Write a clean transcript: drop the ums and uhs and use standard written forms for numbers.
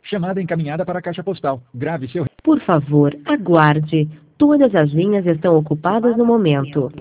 Chamada encaminhada para a caixa postal. Grave seu... Por favor, aguarde. Todas as linhas estão ocupadas no momento.